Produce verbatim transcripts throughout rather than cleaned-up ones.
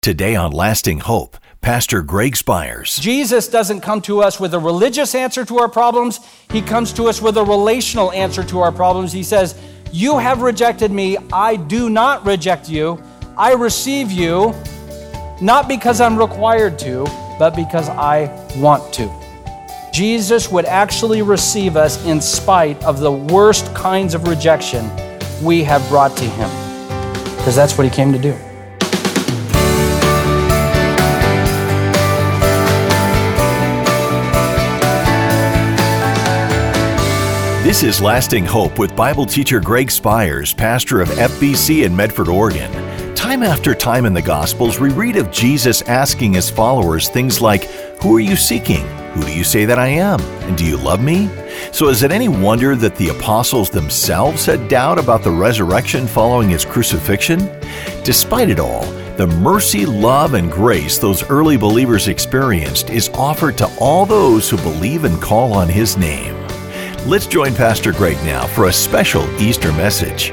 Today on Lasting Hope, Pastor Greg Spires. Jesus doesn't come to us with a religious answer to our problems. He comes to us with a relational answer to our problems. He says, you have rejected me. I do not reject you. I receive you, not because I'm required to, but because I want to. Jesus would actually receive us in spite of the worst kinds of rejection we have brought to him, because that's what he came to do. This is Lasting Hope with Bible teacher Greg Spires, pastor of F B C in Medford, Oregon. Time after time in the Gospels, we read of Jesus asking his followers things like, who are you seeking? Who do you say that I am? And do you love me? So is it any wonder that the apostles themselves had doubt about the resurrection following his crucifixion? Despite it all, the mercy, love, and grace those early believers experienced is offered to all those who believe and call on his name. Let's join Pastor Greg now for a special Easter message.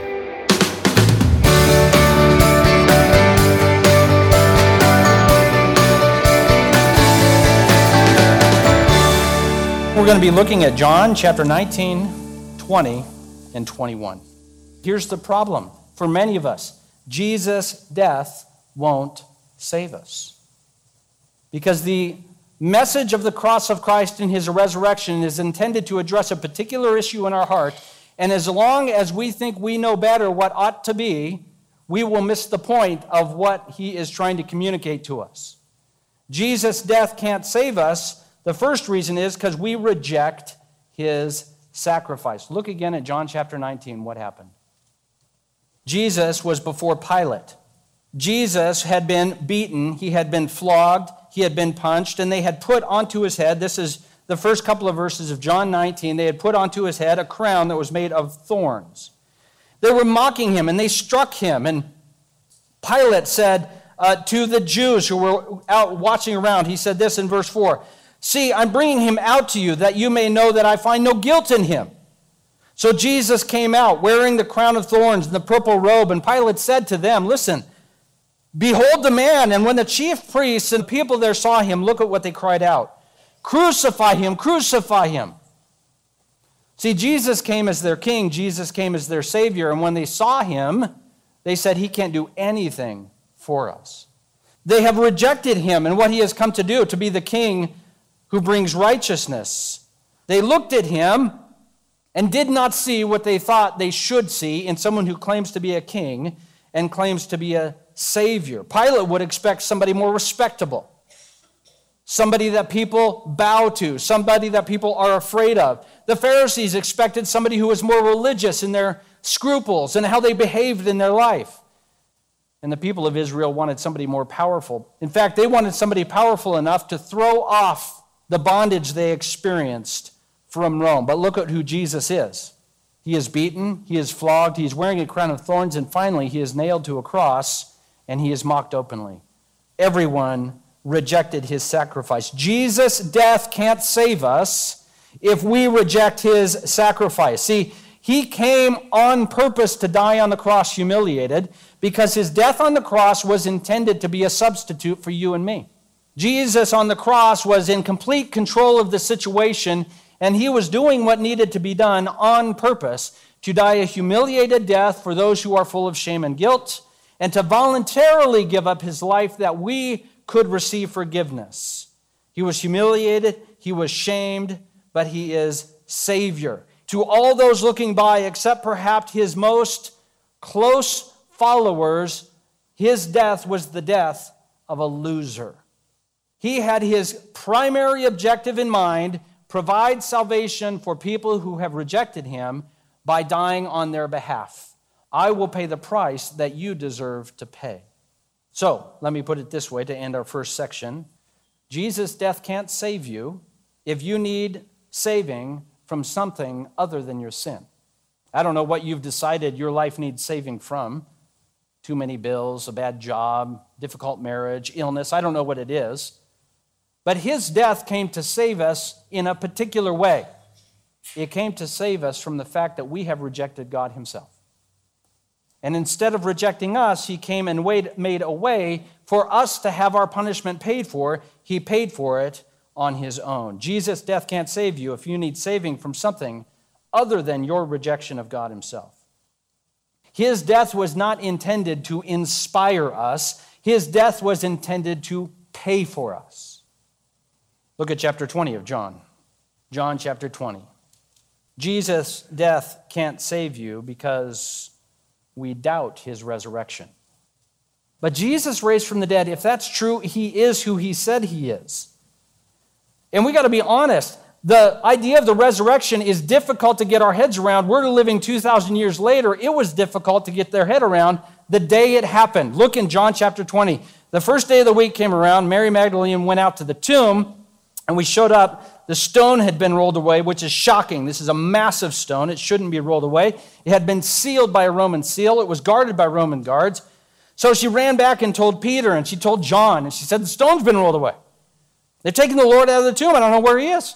We're going to be looking at John chapter nineteen, twenty, and twenty-one. Here's the problem for many of us. Jesus' death won't save us. Because the message of the cross of Christ and his resurrection is intended to address a particular issue in our heart, and as long as we think we know better what ought to be, we will miss the point of what he is trying to communicate to us. Jesus' death can't save us. The first reason is because we reject his sacrifice. Look again at John chapter nineteen, what happened. Jesus was before Pilate. Jesus had been beaten, he had been flogged, he had been punched, and they had put onto his head, this is the first couple of verses of John nineteen, they had put onto his head a crown that was made of thorns. They were mocking him, and they struck him, and Pilate said uh, to the Jews who were out watching around, he said this in verse four, see, I'm bringing him out to you that you may know that I find no guilt in him. So Jesus came out wearing the crown of thorns and the purple robe, and Pilate said to them, listen, behold the man. And when the chief priests and people there saw him, look at what they cried out. Crucify him, crucify him. See, Jesus came as their king. Jesus came as their savior. And when they saw him, they said, he can't do anything for us. They have rejected him and what he has come to do, to be the king who brings righteousness. They looked at him and did not see what they thought they should see in someone who claims to be a king and claims to be a savior. Pilate would expect somebody more respectable, somebody that people bow to, somebody that people are afraid of. The Pharisees expected somebody who was more religious in their scruples and how they behaved in their life. And the people of Israel wanted somebody more powerful. In fact, they wanted somebody powerful enough to throw off the bondage they experienced from Rome. But look at who Jesus is. He is beaten, he is flogged, he is wearing a crown of thorns, and finally he is nailed to a cross, and he is mocked openly. Everyone rejected his sacrifice. Jesus' death can't save us if we reject his sacrifice. See, he came on purpose to die on the cross humiliated because his death on the cross was intended to be a substitute for you and me. Jesus on the cross was in complete control of the situation, and he was doing what needed to be done on purpose to die a humiliated death for those who are full of shame and guilt, and to voluntarily give up his life that we could receive forgiveness. He was humiliated, he was shamed, but he is Savior. To all those looking by, except perhaps his most close followers, his death was the death of a loser. He had his primary objective in mind, provide salvation for people who have rejected him by dying on their behalf. I will pay the price that you deserve to pay. So, let me put it this way to end our first section. Jesus' death can't save you if you need saving from something other than your sin. I don't know what you've decided your life needs saving from. Too many bills, a bad job, difficult marriage, illness. I don't know what it is. But his death came to save us in a particular way. It came to save us from the fact that we have rejected God himself. And instead of rejecting us, he came and made a way for us to have our punishment paid for. He paid for it on his own. Jesus' death can't save you if you need saving from something other than your rejection of God himself. His death was not intended to inspire us. His death was intended to pay for us. Look at chapter twenty of John. John chapter twenty. Jesus' death can't save you because we doubt his resurrection. But Jesus raised from the dead, if that's true, he is who he said he is. And we got to be honest. The idea of the resurrection is difficult to get our heads around. We're living two thousand years later. It was difficult to get their head around the day it happened. Look in John chapter twenty. The first day of the week came around. Mary Magdalene went out to the tomb, and we showed up. The stone had been rolled away, which is shocking. This is a massive stone. It shouldn't be rolled away. It had been sealed by a Roman seal. It was guarded by Roman guards. So she ran back and told Peter, and she told John, and she said, the stone's been rolled away. They've taken the Lord out of the tomb. I don't know where he is.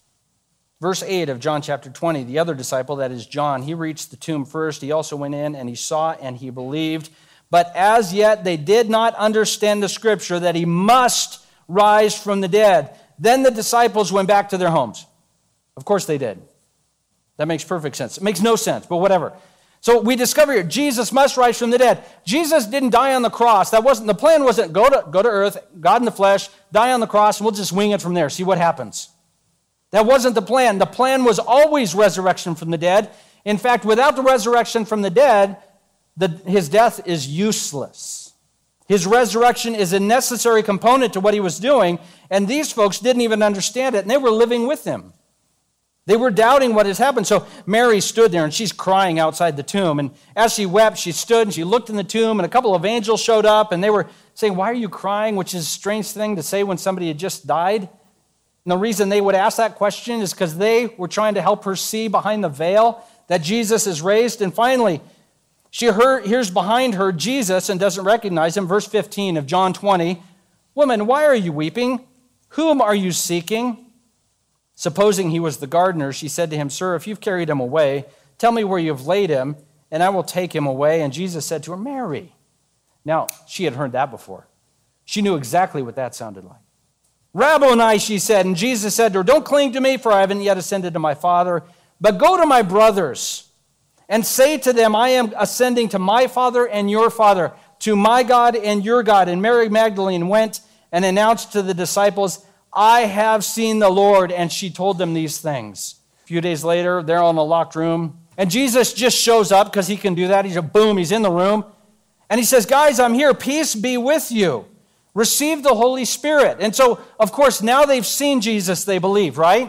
Verse eight of John chapter twenty, the other disciple, that is John, he reached the tomb first. He also went in, and he saw, and he believed. But as yet they did not understand the scripture that he must rise from the dead. Then the disciples went back to their homes. Of course they did. That makes perfect sense. It makes no sense, but whatever. So we discover here, Jesus must rise from the dead. Jesus didn't die on the cross. That wasn't, the plan wasn't go to, go to earth, God in the flesh, die on the cross, and we'll just wing it from there, see what happens. That wasn't the plan. The plan was always resurrection from the dead. In fact, without the resurrection from the dead, the, his death is useless. His resurrection is a necessary component to what he was doing, and these folks didn't even understand it, and they were living with him. They were doubting what has happened. So Mary stood there, and she's crying outside the tomb, and as she wept, she stood, and she looked in the tomb, and a couple of angels showed up, and they were saying, why are you crying? Which is a strange thing to say when somebody had just died. And the reason they would ask that question is because they were trying to help her see behind the veil that Jesus is raised. And finally, she heard, hears behind her Jesus and doesn't recognize him. Verse fifteen of John twenty, woman, why are you weeping? Whom are you seeking? Supposing he was the gardener, she said to him, sir, if you've carried him away, tell me where you've laid him, and I will take him away. And Jesus said to her, Mary. Now, she had heard that before. She knew exactly what that sounded like. Rabboni, she said, and Jesus said to her, don't cling to me, for I haven't yet ascended to my Father, but go to my brothers and say to them, I am ascending to my Father and your Father, to my God and your God. And Mary Magdalene went and announced to the disciples, I have seen the Lord, and she told them these things. A few days later, they're all in a locked room, and Jesus just shows up because he can do that. He's a boom, he's in the room, and he says, guys, I'm here, peace be with you. Receive the Holy Spirit. And so, of course, now they've seen Jesus, they believe, right?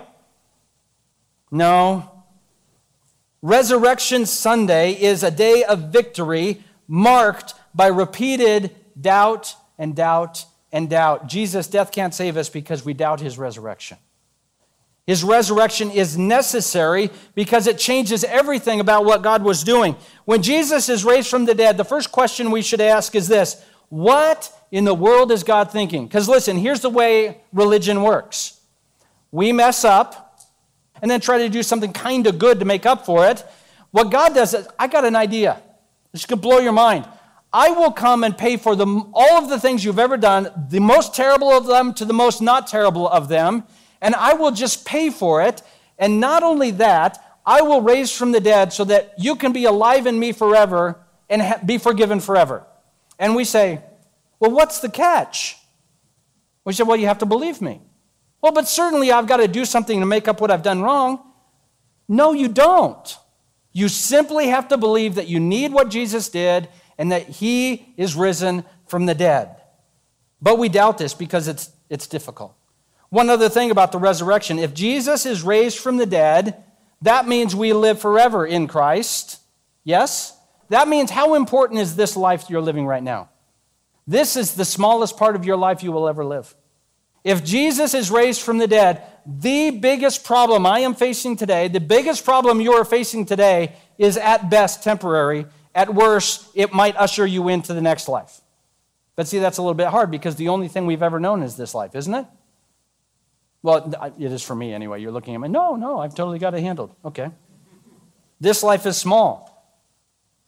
No. Resurrection Sunday is a day of victory marked by repeated doubt and doubt and doubt. Jesus' death can't save us because we doubt his resurrection. His resurrection is necessary because it changes everything about what God was doing. When Jesus is raised from the dead, the first question we should ask is this: what in the world is God thinking? Because listen, here's the way religion works. We mess up and then try to do something kind of good to make up for it. What God does is, I got an idea. This could blow your mind. I will come and pay for the, all of the things you've ever done, the most terrible of them to the most not terrible of them, and I will just pay for it. And not only that, I will raise from the dead so that you can be alive in me forever and ha- be forgiven forever. And we say, well, what's the catch? We say, well, you have to believe me. Well, but certainly I've got to do something to make up what I've done wrong. No, you don't. You simply have to believe that you need what Jesus did and that he is risen from the dead. But we doubt this because it's, it's difficult. One other thing about the resurrection, if Jesus is raised from the dead, that means we live forever in Christ. Yes? That means how important is this life you're living right now? This is the smallest part of your life you will ever live. If Jesus is raised from the dead, the biggest problem I am facing today, the biggest problem you are facing today is at best temporary. At worst, it might usher you into the next life. But see, that's a little bit hard because the only thing we've ever known is this life, isn't it? Well, it is for me anyway. You're looking at me, no, no, I've totally got it handled. Okay. This life is small.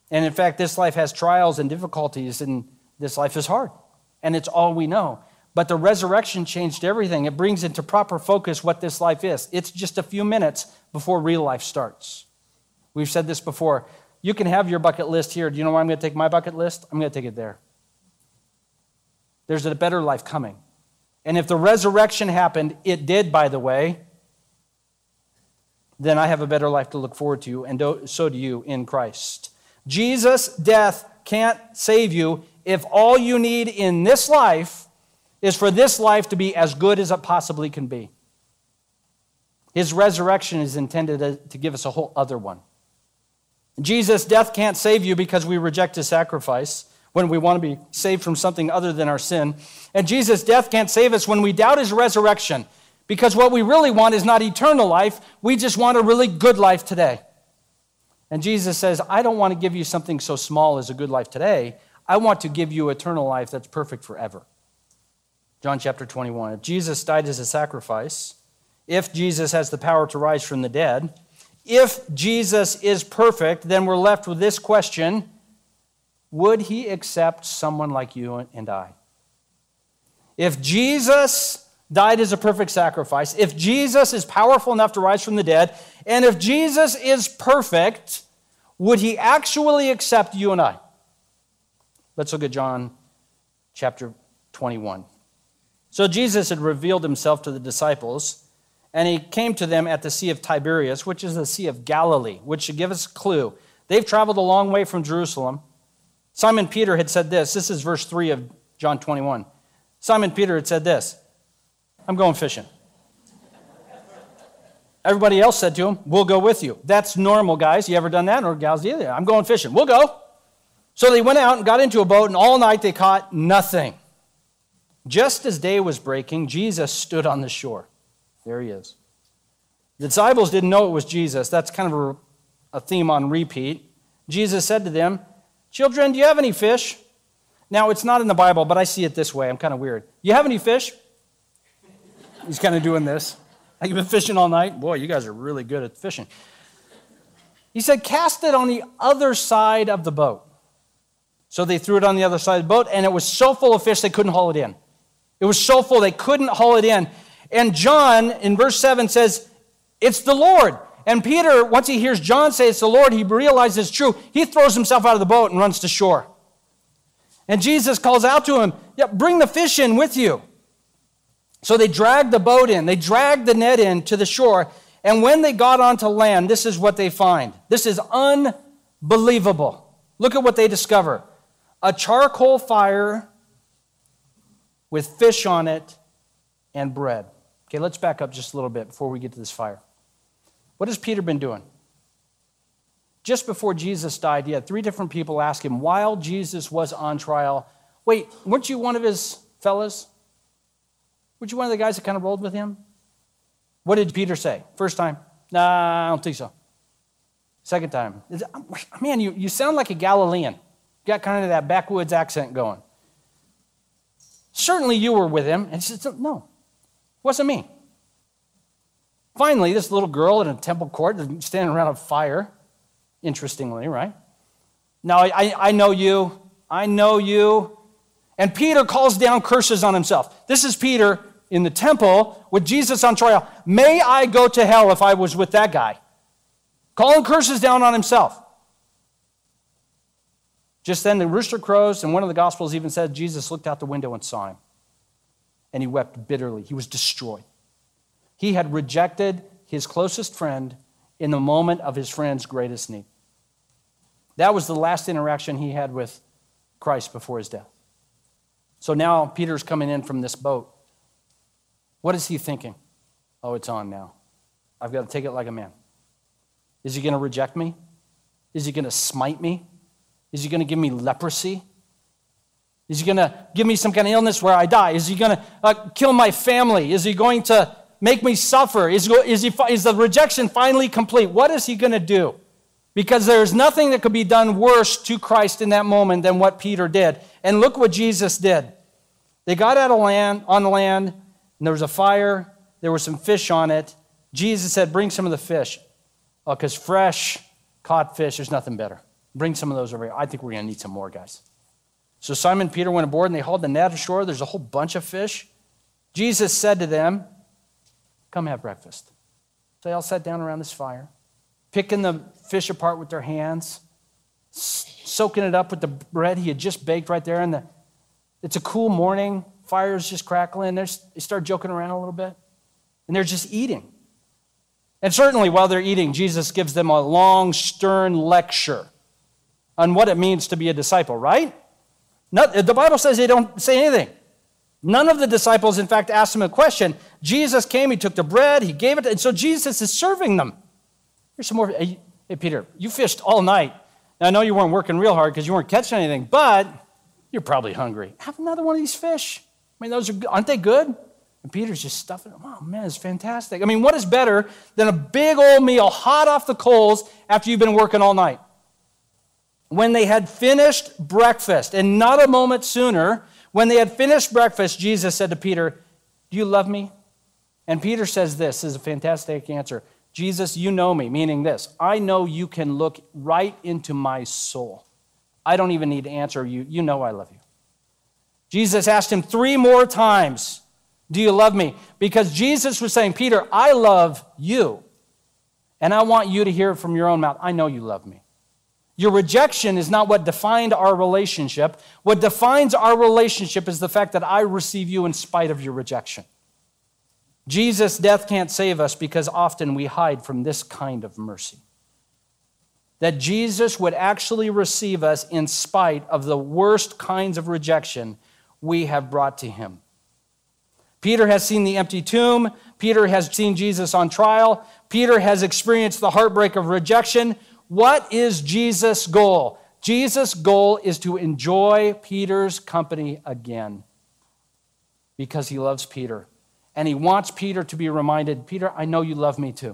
And in fact, this life has trials and difficulties, and this life is hard. And it's all we know. But the resurrection changed everything. It brings into proper focus what this life is. It's just a few minutes before real life starts. We've said this before. You can have your bucket list here. Do you know where I'm going to take my bucket list? I'm going to take it there. There's a better life coming. And if the resurrection happened, it did, by the way, then I have a better life to look forward to, and so do you in Christ. Jesus' death can't save you if all you need in this life is for this life to be as good as it possibly can be. His resurrection is intended to give us a whole other one. Jesus' death can't save you because we reject his sacrifice when we want to be saved from something other than our sin. And Jesus' death can't save us when we doubt his resurrection, because what we really want is not eternal life. We just want a really good life today. And Jesus says, I don't want to give you something so small as a good life today. I want to give you eternal life that's perfect forever. John chapter twenty-one. If Jesus died as a sacrifice, if Jesus has the power to rise from the dead, if Jesus is perfect, then we're left with this question: would he accept someone like you and I? If Jesus died as a perfect sacrifice, if Jesus is powerful enough to rise from the dead, and if Jesus is perfect, would he actually accept you and I? Let's look at John chapter twenty-one. So Jesus had revealed himself to the disciples, and he came to them at the Sea of Tiberias, which is the Sea of Galilee, which should give us a clue. They've traveled a long way from Jerusalem. Simon Peter had said this. This is verse three of John twenty-one. Simon Peter had said this: I'm going fishing. Everybody else said to him, we'll go with you. That's normal, guys. You ever done that? Or gals either? I'm going fishing. We'll go. So they went out and got into a boat, and all night they caught nothing. Just as day was breaking, Jesus stood on the shore. There he is. The disciples didn't know it was Jesus. That's kind of a, a theme on repeat. Jesus said to them, children, do you have any fish? Now, it's not in the Bible, but I see it this way. I'm kind of weird. You have any fish? He's kind of doing this. Have you been fishing all night? Boy, you guys are really good at fishing. He said, cast it on the other side of the boat. So they threw it on the other side of the boat, and it was so full of fish they couldn't haul it in. It was so full they couldn't haul it in. And John, in verse seven, says, it's the Lord. And Peter, once he hears John say it's the Lord, he realizes it's true. He throws himself out of the boat and runs to shore. And Jesus calls out to him, yeah, bring the fish in with you. So they dragged the boat in. They dragged the net in to the shore. And when they got onto land, this is what they find. This is unbelievable. Look at what they discover. A charcoal fire with fish on it and bread. Okay, let's back up just a little bit before we get to this fire. What has Peter been doing? Just before Jesus died, he had three different people ask him while Jesus was on trial, wait, weren't you one of his fellas? Weren't you one of the guys that kind of rolled with him? What did Peter say? First time, nah, I don't think so. Second time, man, you, you sound like a Galilean. You got kind of that backwoods accent going. Certainly you were with him. And he said, no, it wasn't me. Finally, this little girl in a temple court standing around a fire, interestingly, right? Now, I, I know you. I know you. And Peter calls down curses on himself. This is Peter in the temple with Jesus on trial. May I go to hell if I was with that guy? Calling curses down on himself. Just then the rooster crows, and one of the Gospels even said Jesus looked out the window and saw him. And he wept bitterly. He was destroyed. He had rejected his closest friend in the moment of his friend's greatest need. That was the last interaction he had with Christ before his death. So now Peter's coming in from this boat. What is he thinking? Oh, it's on now. I've got to take it like a man. Is he going to reject me? Is he going to smite me? Is he going to give me leprosy? Is he going to give me some kind of illness where I die? Is he going to uh, kill my family? Is he going to make me suffer? Is, is, he, is the rejection finally complete? What is he going to do? Because there's nothing that could be done worse to Christ in that moment than what Peter did. And look what Jesus did. They got out of land, on land, and there was a fire. There were some fish on it. Jesus said, bring some of the fish. Oh, because fresh caught fish, there's nothing better. Bring some of those over here. I think we're going to need some more, guys. So Simon and Peter went aboard, and they hauled the net ashore. There's a whole bunch of fish. Jesus said to them, come have breakfast. So they all sat down around this fire, picking the fish apart with their hands, soaking it up with the bread he had just baked right there. And the, it's a cool morning. Fire's just crackling. They're, they start joking around a little bit. And they're just eating. And certainly while they're eating, Jesus gives them a long, stern lecture on what it means to be a disciple, right? Not, the Bible says they don't say anything. None of the disciples, in fact, asked him a question. Jesus came, he took the bread, he gave it, and so Jesus is serving them. Here's some more. Hey, hey Peter, you fished all night. Now, I know you weren't working real hard because you weren't catching anything, but you're probably hungry. Have another one of these fish. I mean, those are, aren't they good? And Peter's just stuffing them. Oh, man, it's fantastic. I mean, what is better than a big old meal hot off the coals after you've been working all night? When they had finished breakfast, and not a moment sooner, when they had finished breakfast, Jesus said to Peter, do you love me? And Peter says this, this is a fantastic answer. Jesus, you know me, meaning this. I know you can look right into my soul. I don't even need to answer you. You know I love you. Jesus asked him three more times, do you love me? Because Jesus was saying, Peter, I love you. And I want you to hear it from your own mouth. I know you love me. Your rejection is not what defined our relationship. What defines our relationship is the fact that I receive you in spite of your rejection. Jesus' death can't save us because often we hide from this kind of mercy. That Jesus would actually receive us in spite of the worst kinds of rejection we have brought to him. Peter has seen the empty tomb. Peter has seen Jesus on trial. Peter has experienced the heartbreak of rejection. What is Jesus' goal? Jesus' goal is to enjoy Peter's company again because he loves Peter. And he wants Peter to be reminded, Peter, I know you love me too.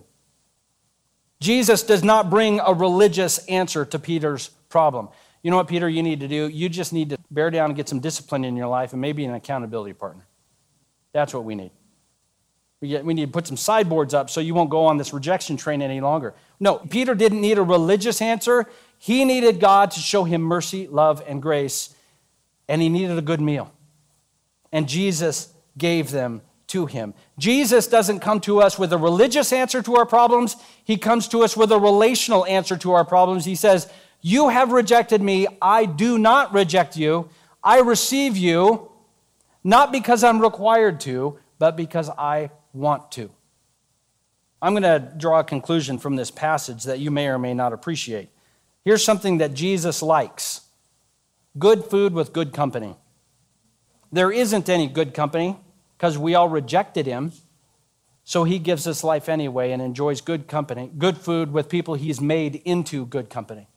Jesus does not bring a religious answer to Peter's problem. You know what, Peter, you need to do? You just need to bear down and get some discipline in your life and maybe an accountability partner. That's what we need. We, get, we need to put some sideboards up so you won't go on this rejection train any longer. No, Peter didn't need a religious answer. He needed God to show him mercy, love, and grace, and he needed a good meal. And Jesus gave them to him. Jesus doesn't come to us with a religious answer to our problems. He comes to us with a relational answer to our problems. He says, you have rejected me. I do not reject you. I receive you, not because I'm required to, but because I want to. I'm going to draw a conclusion from this passage that you may or may not appreciate. Here's something that Jesus likes. Good food with good company. There isn't any good company because we all rejected him. So he gives us life anyway and enjoys good company, good food with people he's made into good company.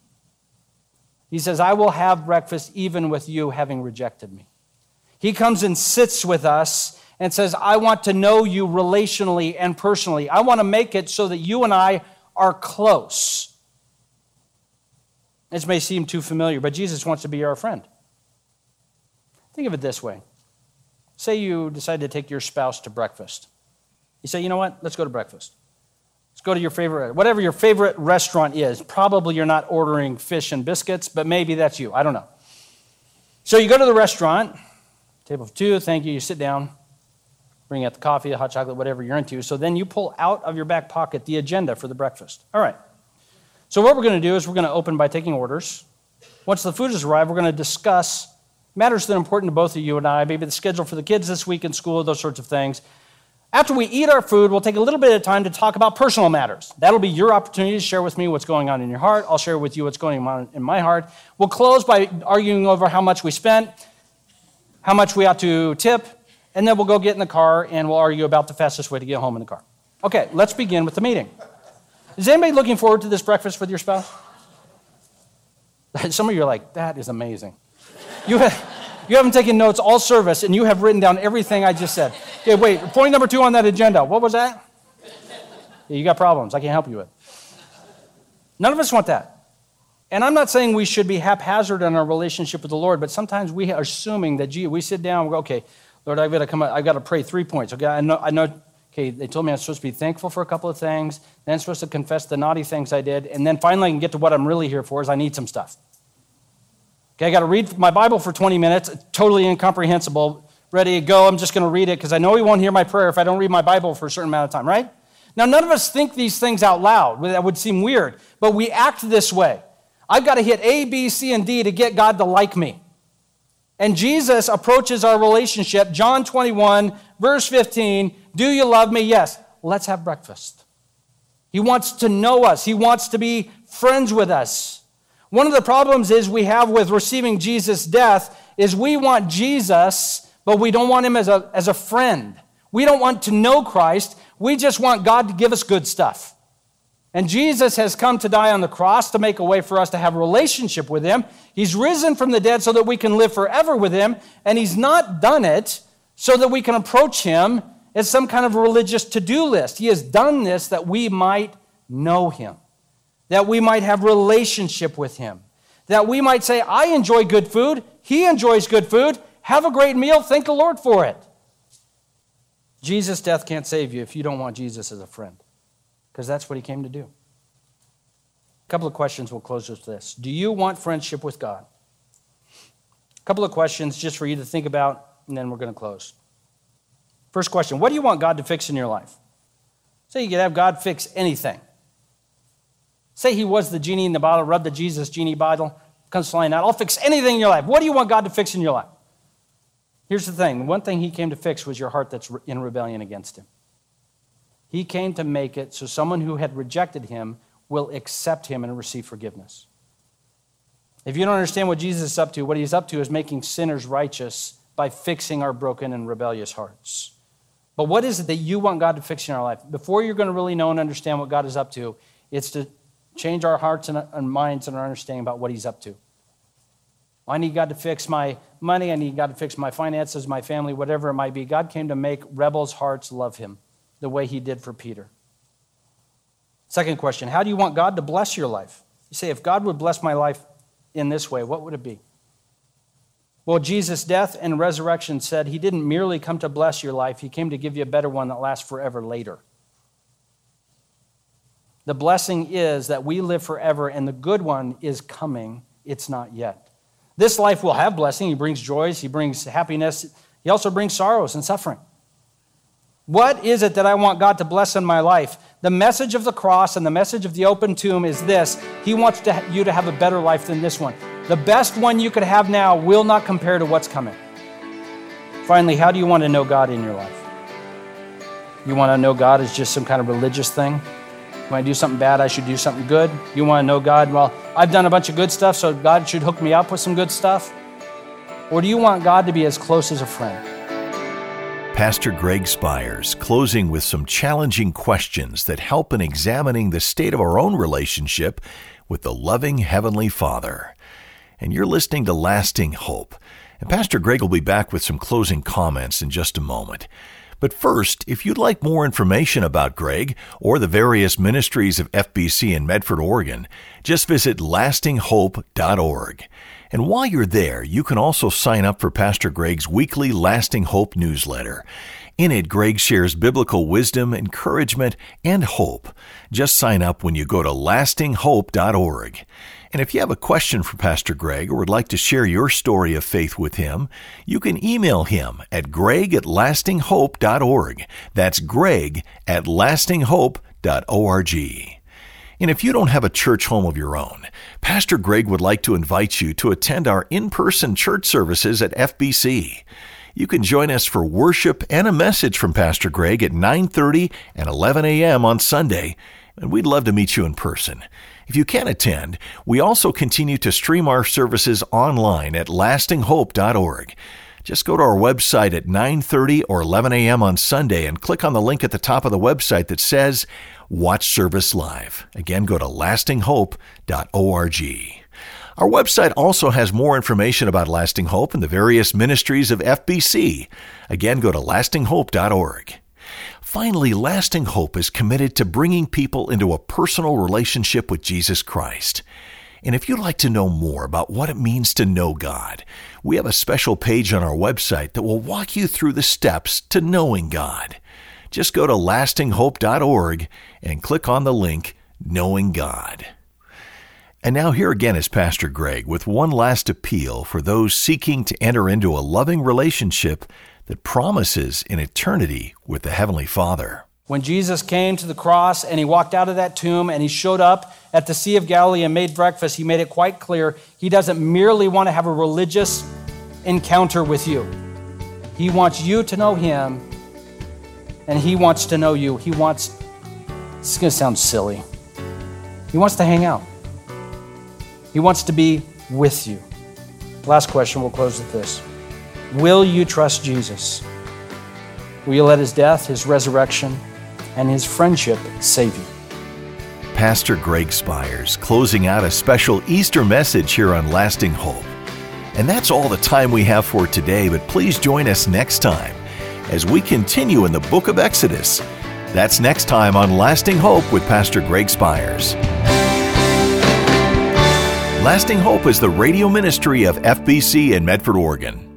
He says, I will have breakfast even with you having rejected me. He comes and sits with us and says, I want to know you relationally and personally. I want to make it so that you and I are close. This may seem too familiar, but Jesus wants to be our friend. Think of it this way. Say you decide to take your spouse to breakfast. You say, you know what? Let's go to breakfast. Let's go to your favorite, whatever your favorite restaurant is. Probably you're not ordering fish and biscuits, but maybe that's you. I don't know. So you go to the restaurant, table of two, thank you, you sit down, bring out the coffee, the hot chocolate, whatever you're into. So then you pull out of your back pocket the agenda for the breakfast. All right. So what we're going to do is we're going to open by taking orders. Once the food has arrived, we're going to discuss matters that are important to both of you and I, maybe the schedule for the kids this week in school, those sorts of things. After we eat our food, we'll take a little bit of time to talk about personal matters. That'll be your opportunity to share with me what's going on in your heart. I'll share with you what's going on in my heart. We'll close by arguing over how much we spent, how much we ought to tip, and then we'll go get in the car and we'll argue about the fastest way to get home in the car. Okay, let's begin with the meeting. Is anybody looking forward to this breakfast with your spouse? Some of you are like, that is amazing. You, have, you haven't taken notes all service, and you have written down everything I just said. Okay, wait, point number two on that agenda. What was that? Yeah, you got problems I can't help you with. None of us want that. And I'm not saying we should be haphazard in our relationship with the Lord, but sometimes we are assuming that, gee, we sit down and we go, okay, Lord, I've got to come, I've got to pray three points. Okay, I know, I know Okay, they told me I'm supposed to be thankful for a couple of things, then I'm supposed to confess the naughty things I did, and then finally I can get to what I'm really here for is I need some stuff. Okay, I got to read my Bible for twenty minutes, totally incomprehensible, ready to go. I'm just going to read it because I know he won't hear my prayer if I don't read my Bible for a certain amount of time, right? Now, none of us think these things out loud. That would seem weird, but we act this way. I've got to hit A, B, C, and D to get God to like me. And Jesus approaches our relationship, John twenty-one, verse fifteen, do you love me? Yes. Let's have breakfast. He wants to know us. He wants to be friends with us. One of the problems is we have with receiving Jesus' death is we want Jesus, but we don't want him as a, as a friend. We don't want to know Christ. We just want God to give us good stuff. And Jesus has come to die on the cross to make a way for us to have a relationship with him. He's risen from the dead so that we can live forever with him. And he's not done it so that we can approach him as some kind of religious to-do list. He has done this that we might know him, that we might have relationship with him, that we might say, I enjoy good food. He enjoys good food. Have a great meal. Thank the Lord for it. Jesus' death can't save you if you don't want Jesus as a friend, because that's what he came to do. A couple of questions we'll close with this. Do you want friendship with God? A couple of questions just for you to think about, and then we're going to close. First question, what do you want God to fix in your life? Say you could have God fix anything. Say he was the genie in the bottle, rub the Jesus genie bottle, comes flying out. I'll fix anything in your life. What do you want God to fix in your life? Here's the thing. One thing he came to fix was your heart that's in rebellion against him. He came to make it so someone who had rejected him will accept him and receive forgiveness. If you don't understand what Jesus is up to, what he's up to is making sinners righteous by fixing our broken and rebellious hearts. But what is it that you want God to fix in our life? Before you're going to really know and understand what God is up to, it's to change our hearts and minds and our understanding about what he's up to. I need God to fix my money. I need God to fix my finances, my family, whatever it might be. God came to make rebels' hearts love him the way he did for Peter. Second question, how do you want God to bless your life? You say, if God would bless my life in this way, what would it be? Well, Jesus' death and resurrection said he didn't merely come to bless your life. He came to give you a better one that lasts forever later. The blessing is that we live forever, and the good one is coming. It's not yet. This life will have blessing. He brings joys. He brings happiness. He also brings sorrows and suffering. What is it that I want God to bless in my life? The message of the cross and the message of the open tomb is this. He wants to, you to have a better life than this one. The best one you could have now will not compare to what's coming. Finally, how do you want to know God in your life? You want to know God as just some kind of religious thing? When I do something bad, I should do something good? You want to know God, well, I've done a bunch of good stuff, so God should hook me up with some good stuff? Or do you want God to be as close as a friend? Pastor Greg Spires, closing with some challenging questions that help in examining the state of our own relationship with the loving Heavenly Father. And you're listening to Lasting Hope. And Pastor Greg will be back with some closing comments in just a moment. But first, if you'd like more information about Greg or the various ministries of F B C in Medford, Oregon, just visit lasting hope dot org. And while you're there, you can also sign up for Pastor Greg's weekly Lasting Hope newsletter. In it, Greg shares biblical wisdom, encouragement, and hope. Just sign up when you go to lasting hope dot org. And if you have a question for Pastor Greg or would like to share your story of faith with him, you can email him at greg at lasting hope dot org. That's greg at lasting hope dot org. And if you don't have a church home of your own, Pastor Greg would like to invite you to attend our in-person church services at F B C. You can join us for worship and a message from Pastor Greg at nine thirty and eleven a.m. on Sunday, and we'd love to meet you in person. If you can't attend, we also continue to stream our services online at lasting hope dot org. Just go to our website at nine thirty or eleven a.m. on Sunday and click on the link at the top of the website that says Watch Service Live. Again, go to lasting hope dot org. Our website also has more information about Lasting Hope and the various ministries of F B C. Again, go to lasting hope dot org. Finally, Lasting Hope is committed to bringing people into a personal relationship with Jesus Christ. And if you'd like to know more about what it means to know God, we have a special page on our website that will walk you through the steps to knowing God. Just go to lasting hope dot org and click on the link, Knowing God. And now here again is Pastor Greg with one last appeal for those seeking to enter into a loving relationship that promises an eternity with the Heavenly Father. When Jesus came to the cross and he walked out of that tomb and he showed up at the Sea of Galilee and made breakfast, he made it quite clear he doesn't merely want to have a religious encounter with you. He wants you to know him, and he wants to know you. He wants, this is going to sound silly, he wants to hang out. He wants to be with you. Last question, we'll close with this. Will you trust Jesus? Will you let his death, his resurrection, and his friendship save you? Pastor Greg Spires closing out a special Easter message here on Lasting Hope. And that's all the time we have for today, but please join us next time as we continue in the book of Exodus. That's next time on Lasting Hope with Pastor Greg Spires. Lasting Hope is the radio ministry of F B C in Medford, Oregon.